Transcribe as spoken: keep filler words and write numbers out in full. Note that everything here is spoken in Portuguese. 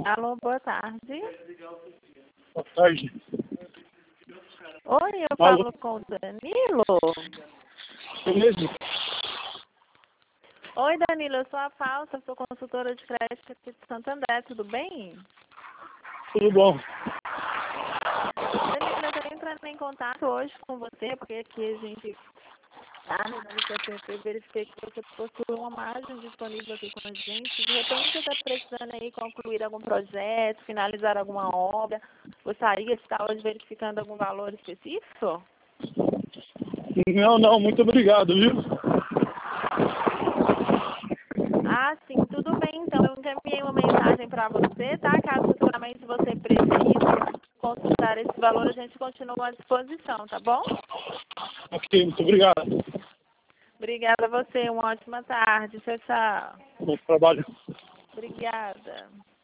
Alô, boa tarde. Boa tarde. Oi, eu Alô. falo com o Danilo. Beleza? Oi, Danilo, eu sou a Falsa, sou consultora de crédito aqui de Santo André, tudo bem? Tudo bom? Danilo, eu estou entrando em contato hoje com você, porque aqui a gente está no C P P, verifiquei que você possui uma margem disponível aqui com a gente. De repente você está precisando aí concluir algum projeto, finalizar alguma obra, gostaria de estar hoje verificando algum valor específico? Não, não, muito obrigado, viu? Ah, sim, tudo bem. Então, eu encaminhei uma mensagem para você, tá? Caso futuramente você precise consultar esse valor, a gente continua à disposição, tá bom? Ok, muito obrigado. Obrigada a você. Uma ótima tarde. Tchau, tchau. Bom trabalho. Obrigada.